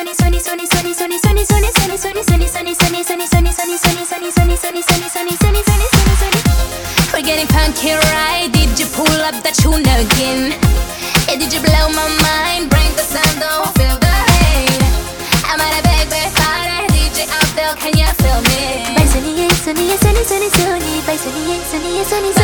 We're getting funky, right? Did you pull up that tune again? Yeah, did you blow my mind? Bring the sound, don't feel the hate. I'm at a big, big party. DJ out there, can you feel me? Bye, sunny, sunny, sunny, sunny, sunny. Bye, sunny, sunny, sunny, sunny.